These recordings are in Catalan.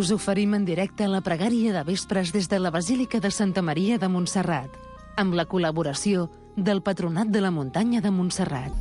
Us oferim en directe la pregària de vespres des de la Basílica de Santa Maria de Montserrat, amb la col·laboració del Patronat de la Muntanya de Montserrat.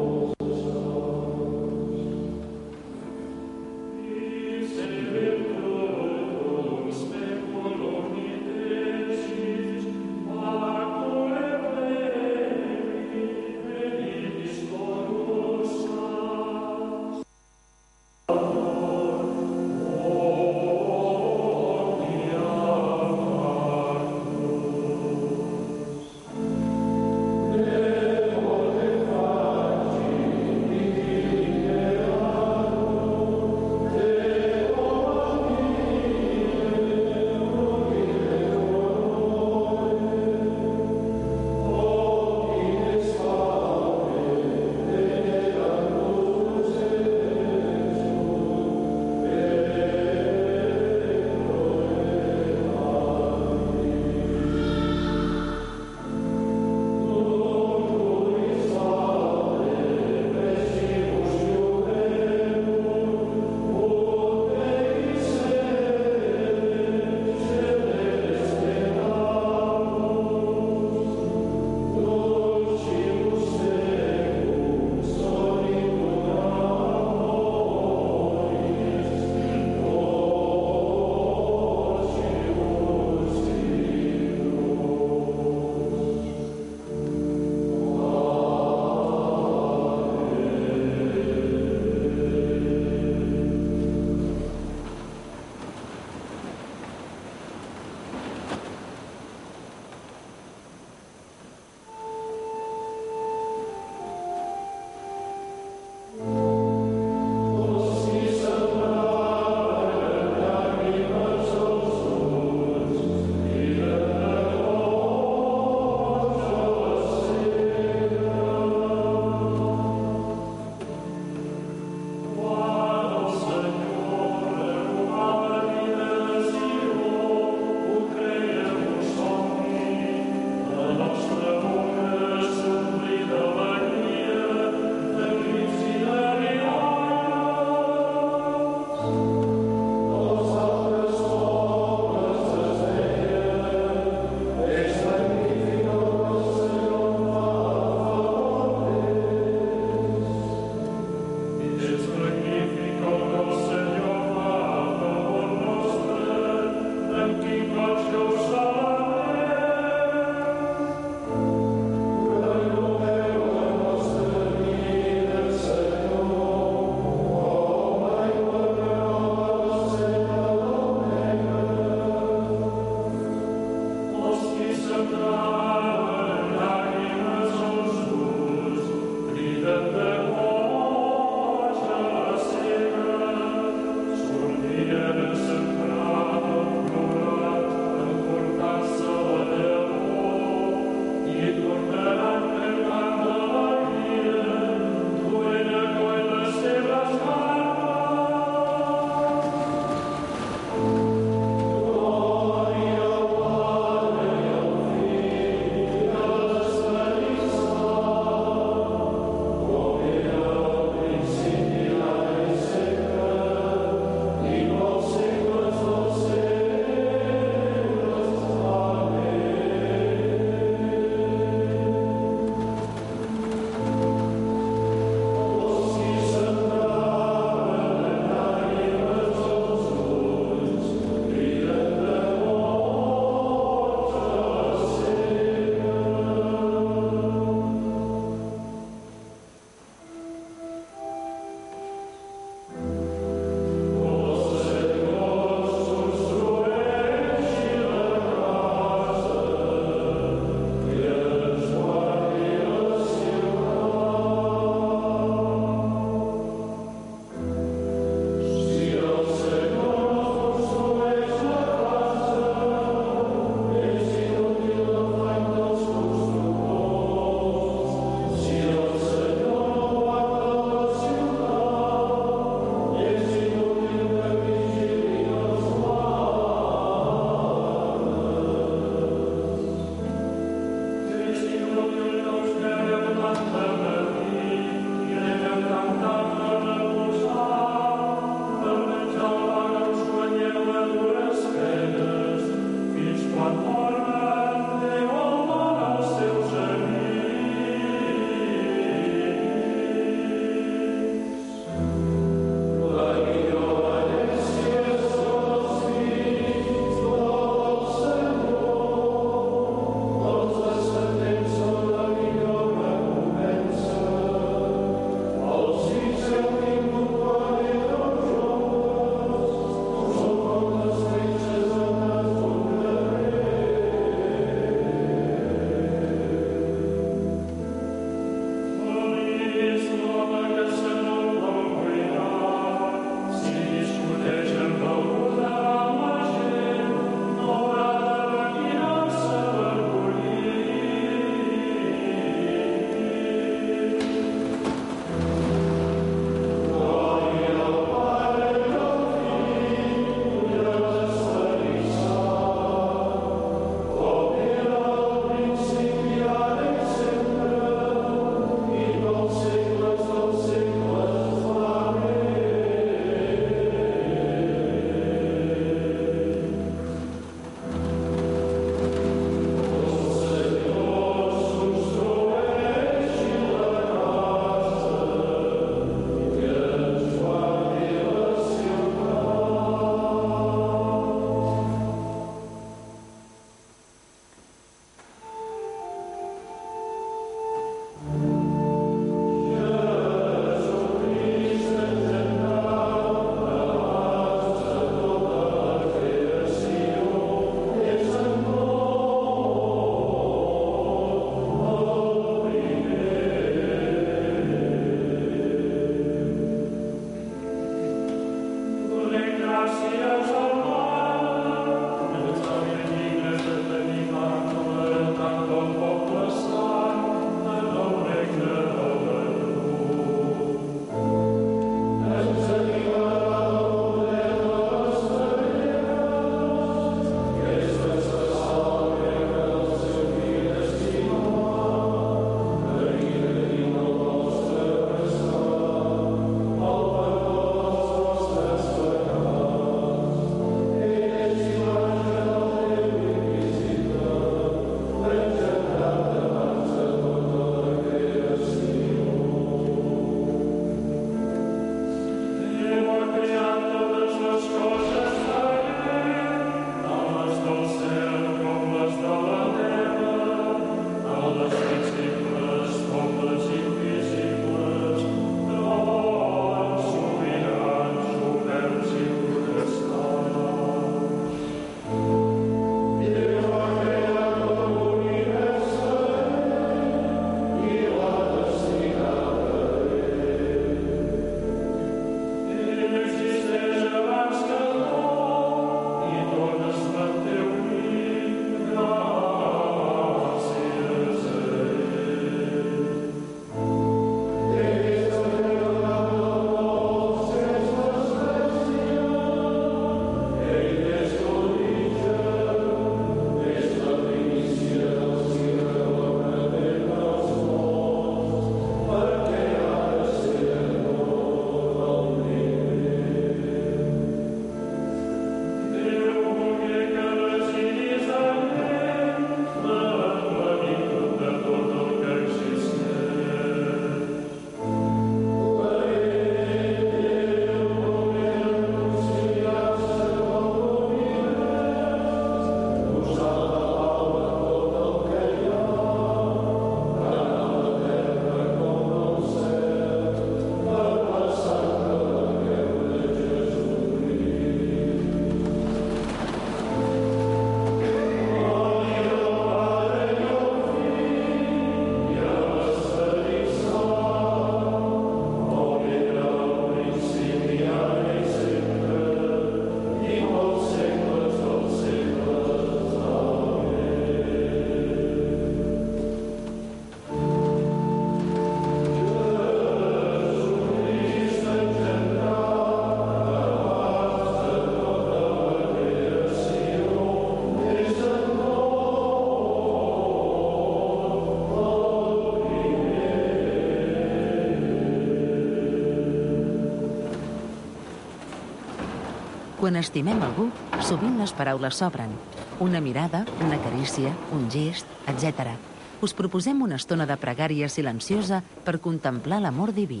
Quan estimem algú, sovint les paraules s'obren. Una mirada, una carícia, un gest, etc. Us proposem una estona de pregària silenciosa per contemplar l'amor diví.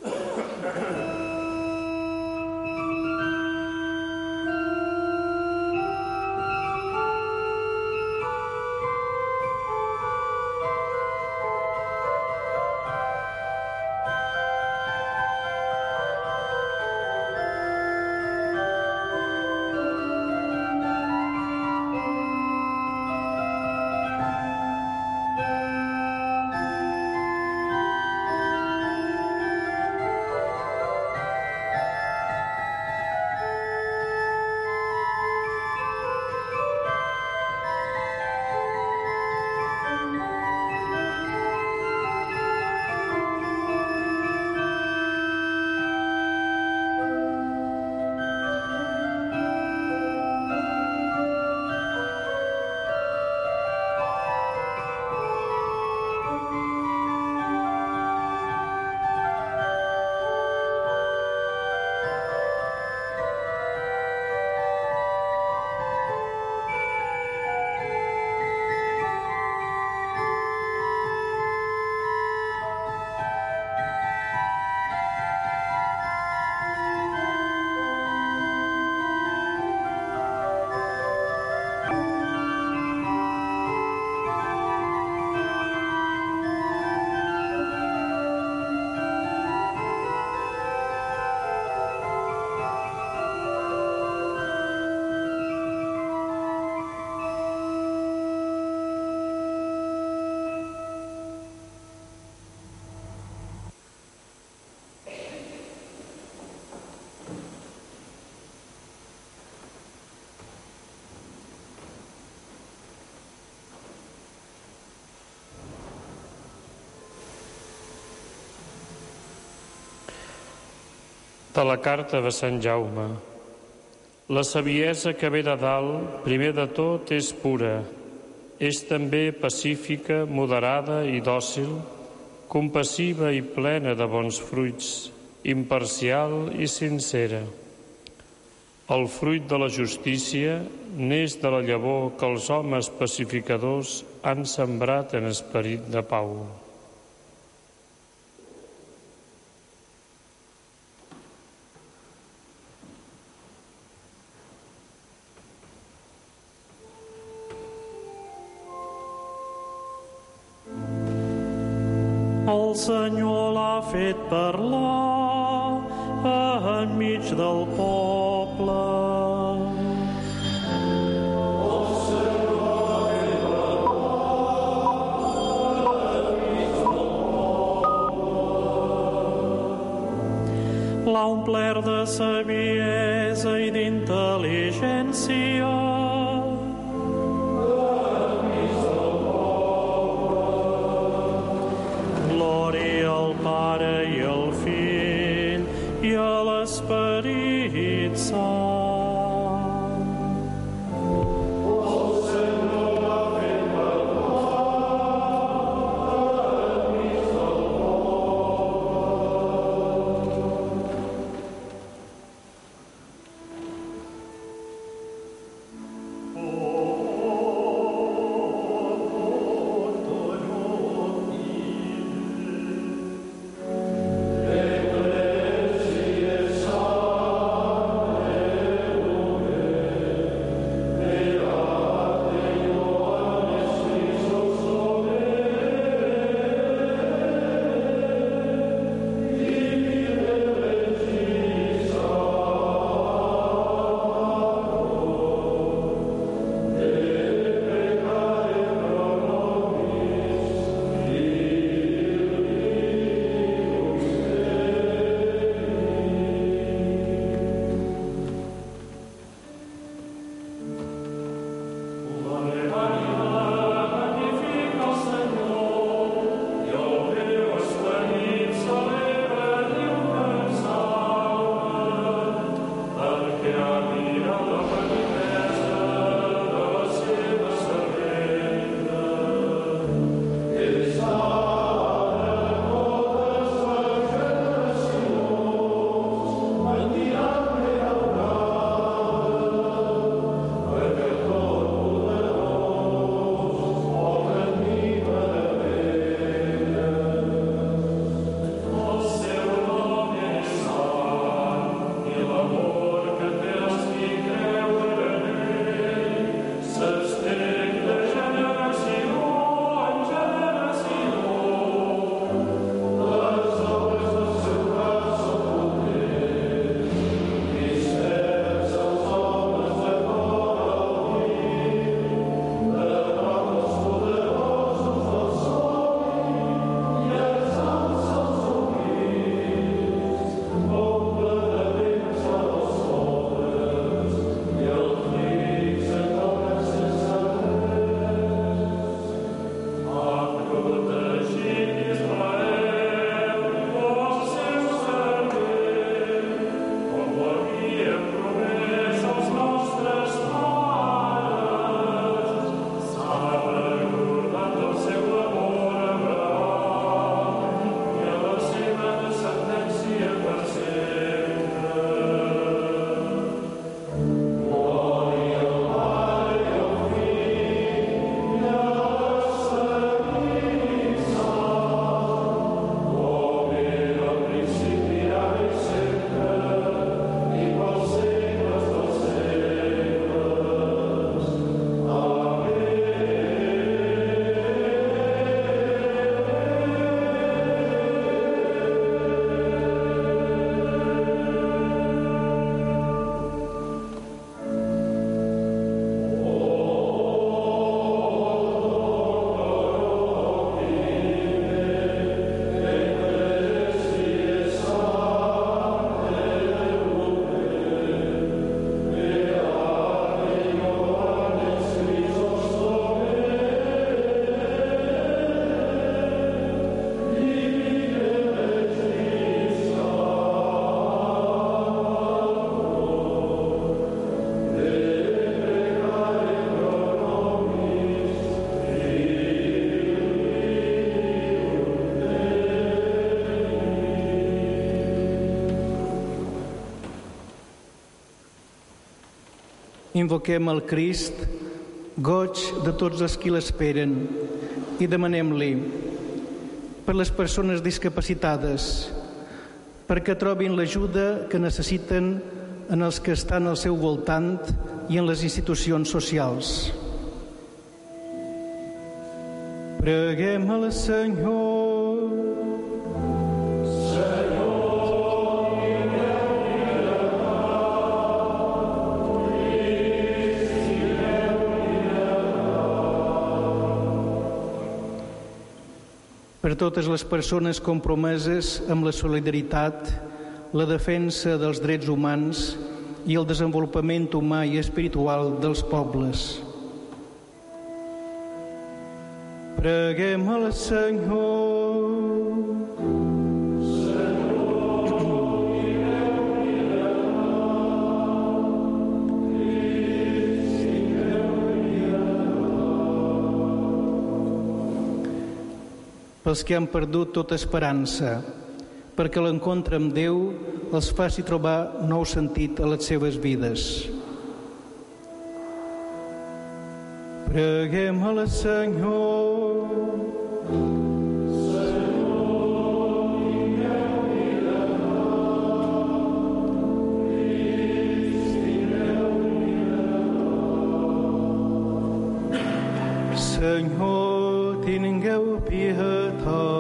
De la carta de Sant Jaume. La saviesa que ve de dalt, primer de tot, és pura. És també pacífica, moderada i dòcil, compassiva i plena de bons fruits, imparcial i sincera. El fruit de la justícia neix de la llavor que els homes pacificadors han sembrat en esperit de pau. El Senyor l'ha fet parlar enmig del poble. El Senyor l'ha fet parlar enmig del poble. L'ha omplert de saviesa i d'intel·ligència. L'Esperit Sant. El Senyor l'ha fet parlar enmig del poble. Invoquem el Crist, goig de tots els qui l'esperen, i demanem-li per les persones discapacitades, perquè trobin l'ajuda que necessiten en els que estan al seu voltant i en les institucions socials. Preguem al Senyor. Per totes les persones compromeses amb la solidaritat, la defensa dels drets humans i el desenvolupament humà i espiritual dels pobles. Preguem al Senyor. Pels que han perdut tota esperança, perquè l'encontre amb Déu els faci trobar nou sentit a les seves vides. Preguem al Senyor. Senyor, tingueu pietat.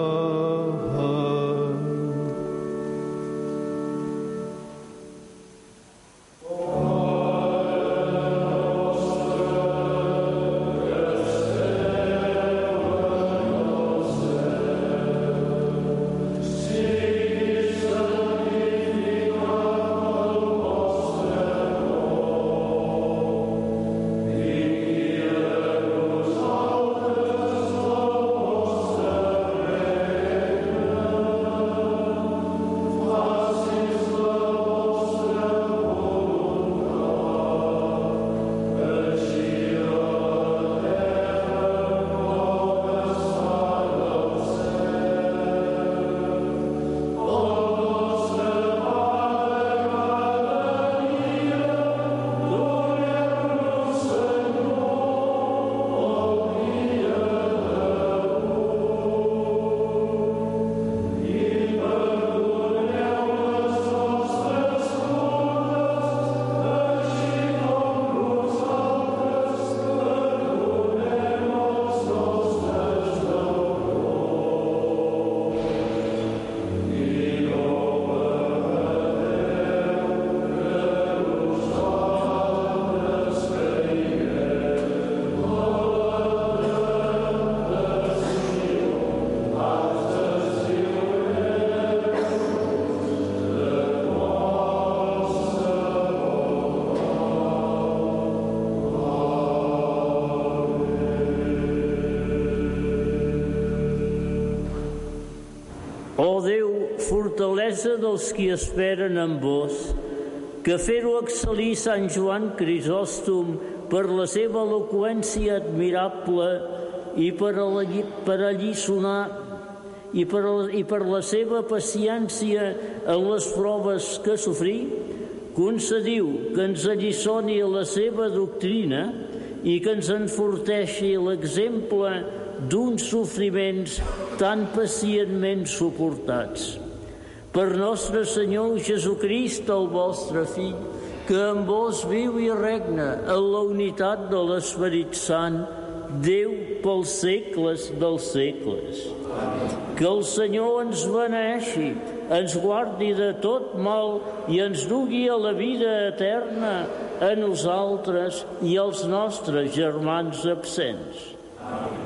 Ó Déu, fortalesa dels qui esperen en vos, que fer-ho excel·lir Sant Joan Crisòstom per la seva eloqüència admirable i per alliçonar i per la seva paciència en les proves que sofrí, concediu que ens alliçoni la seva doctrina i que ens enforteixi l'exemple d'uns sofriments tan pacientment suportats. Per nostre Senyor Jesucrist, el vostre Fill, que amb vos viu i regna en la unitat de l'Esperit Sant, Déu pels segles dels segles. Que el Senyor ens beneeixi, ens guardi de tot mal i ens dugui a la vida eterna a nosaltres i als nostres germans absents. Amén.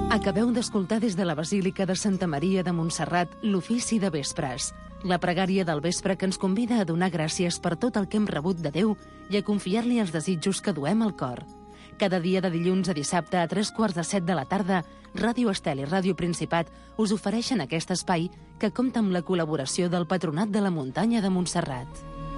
Acabeu d'escoltar des de la Basílica de Santa Maria de Montserrat l'ofici de vespres, la pregària del vespre que ens convida a donar gràcies per tot el que hem rebut de Déu i a confiar-li els desitjos que duem al cor. Cada dia de dilluns a dissabte a 3:45 de la tarda, Ràdio Estel i Ràdio Principat us ofereixen aquest espai que compta amb la col·laboració del Patronat de la Muntanya de Montserrat.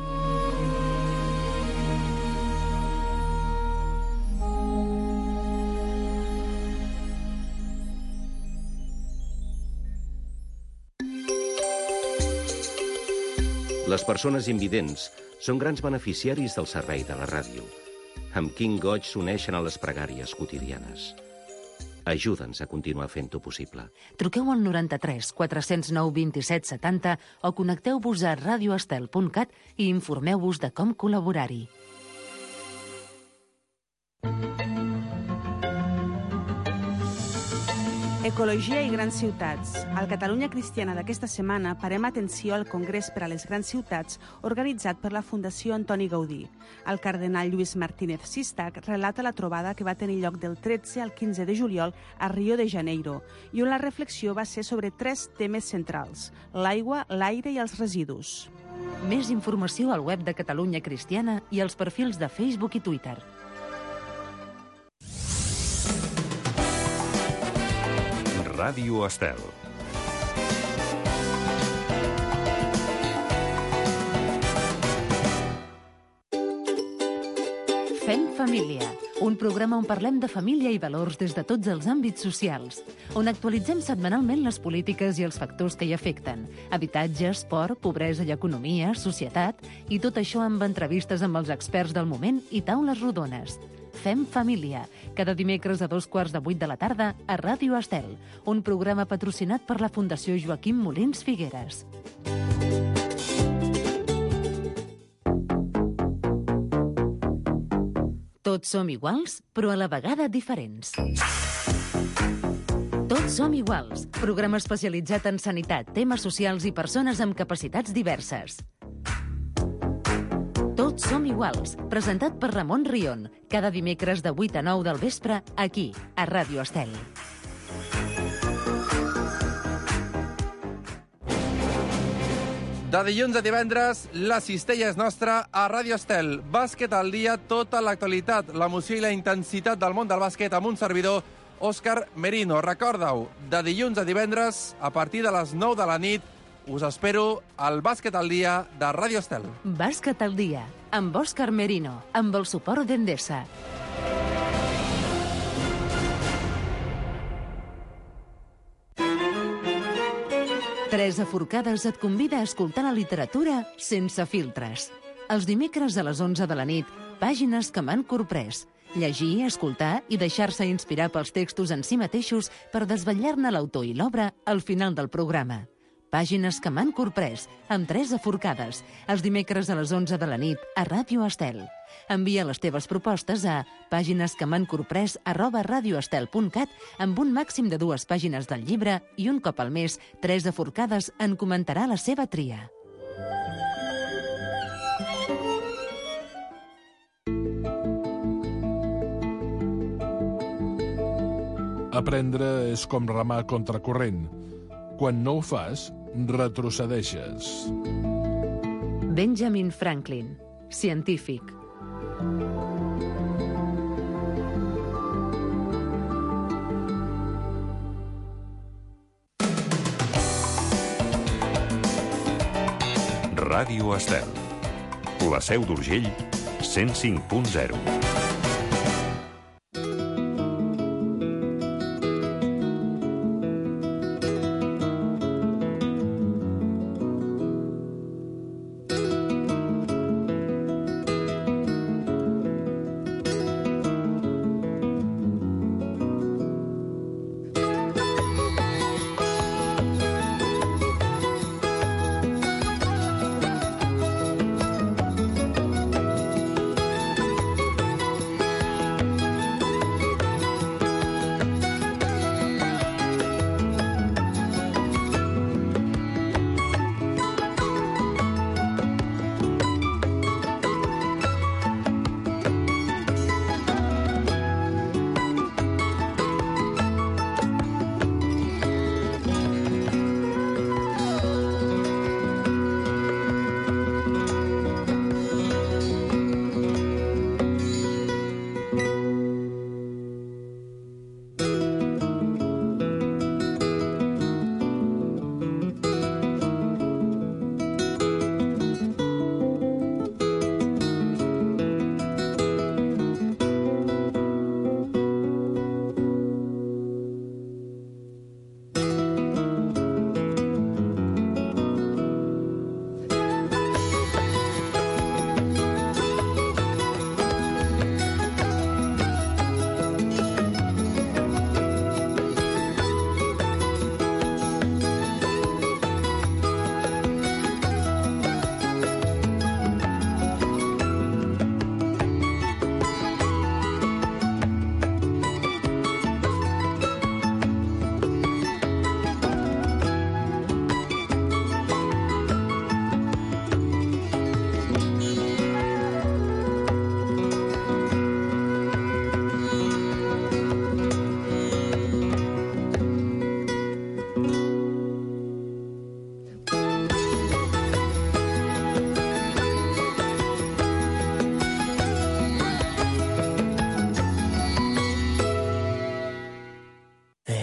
Les persones invidents són grans beneficiaris del servei de la ràdio. Amb quin goig s'uneixen a les pregàries quotidianes. Ajuda'ns a continuar fent-ho possible. Truqueu al 93 409 27 70 o connecteu-vos a radioestel.cat i informeu-vos de com col·laborar-hi. Ecologia i grans ciutats. Al Catalunya Cristiana d'aquesta setmana parem atenció al Congrés per a les Grans Ciutats organitzat per la Fundació Antoni Gaudí. El cardenal Lluís Martínez Sistac relata la trobada que va tenir lloc del 13 al 15 de juliol a Rio de Janeiro i on la reflexió va ser sobre 3 temes centrals: l'aigua, l'aire i els residus. Més informació al web de Catalunya Cristiana i als perfils de Facebook i Twitter. Ràdio Estel. Fem família, un programa on parlem de família i valors des de tots els àmbits socials, on actualitzem setmanalment les polítiques i els factors que hi afecten: habitatge, esport, pobresa i economia, societat, i tot això amb entrevistes amb els experts del moment i taules rodones. Fem família, cada dimecres a 7:15 de la tarda a Ràdio Estel, un programa patrocinat per la Fundació Joaquim Molins Figueres. Tots som iguals, però a la vegada diferents. Tots som iguals, programa especialitzat en sanitat, temes socials i persones amb capacitats diverses. Tots som iguals, presentat per Ramon Rion, cada dimecres de 8 a 9 del vespre, aquí, a Ràdio Estel. De dilluns a divendres, la cistella és nostra a Ràdio Estel. Bàsquet al dia, tota l'actualitat, l'emoció i la intensitat del món del bàsquet amb un servidor, Òscar Merino. Recorda-ho, de dilluns a divendres, a partir de les 9 de la nit, us espero al Bàsquet al dia de Ràdio Estel. Bàsquet al dia, amb Òscar Merino, amb el suport d'Endesa. Teresa Forcades et convida a escoltar la literatura sense filtres. Els dimecres a les 11 de la nit, pàgines que m'han corprès. Llegir, escoltar i deixar-se inspirar pels textos en si mateixos per desvetllar-ne l'autor i l'obra al final del programa. Pàgines que m'han corprès, amb Teresa Forcades, els dimecres a les 11 de la nit, a Ràdio Estel. Envia les teves propostes a paginesquemancorprès@radioestel.cat amb un màxim de 2 pàgines del llibre i un cop al mes, Teresa Forcades en comentarà la seva tria. Aprendre és com remar contracorrent. Quan no ho fas, retrocedeixes. Benjamin Franklin, científic. Ràdio Estel. La Seu d'Urgell, 105.0.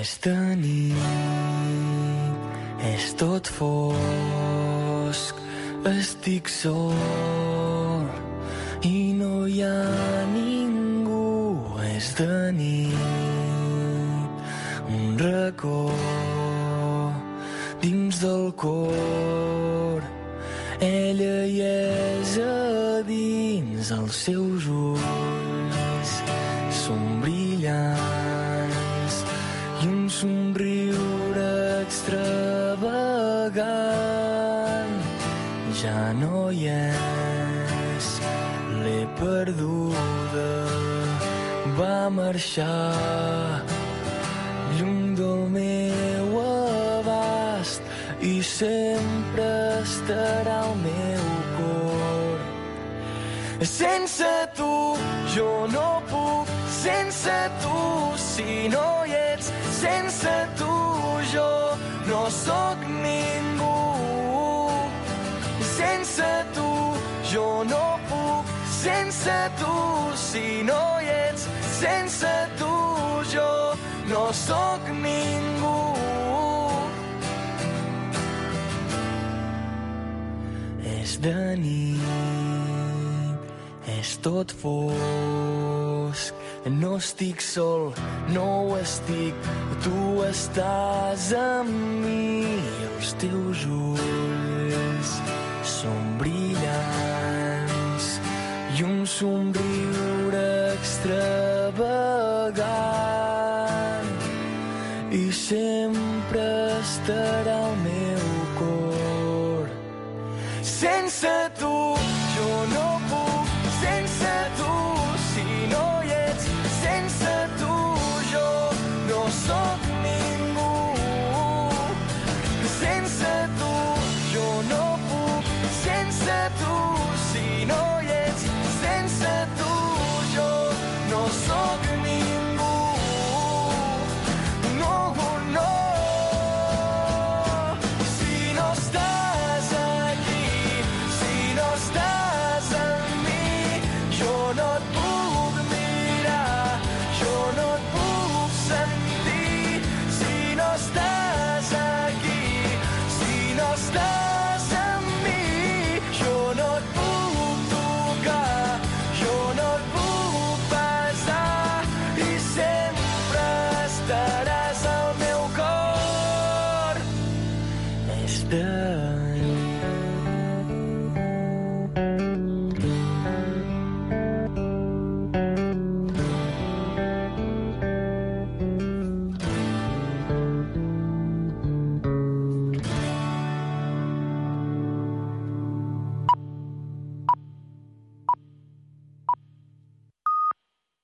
És de nit, és tot fosc, estic sol i no hi ha ningú. És de nit, un racó dins del cor, ella hi és a dins, els seus ulls són brillants i un somriure extravagant. Ja no hi és, l'he perduda, va marxar lluny del meu abast i sempre estarà al meu cor. Sense tu jo no puc, sense tu si no hi ets, sense tu jo no sóc ningú. Sense tu jo no puc, sense tu si no hi ets, sense tu jo no sóc ningú. És de nit, és tot fosc, no estic sol, no ho estic, tu estàs amb mi. Els teus ulls són brillants i un somriure extravagant i sempre estarà al meu cor. Sense tu jo no puc, sense tu si no hi ets, sense tu jo no sóc ningú. Sense tu jo no puc, sense tu si no hi ets, sense tu jo no sóc ningú.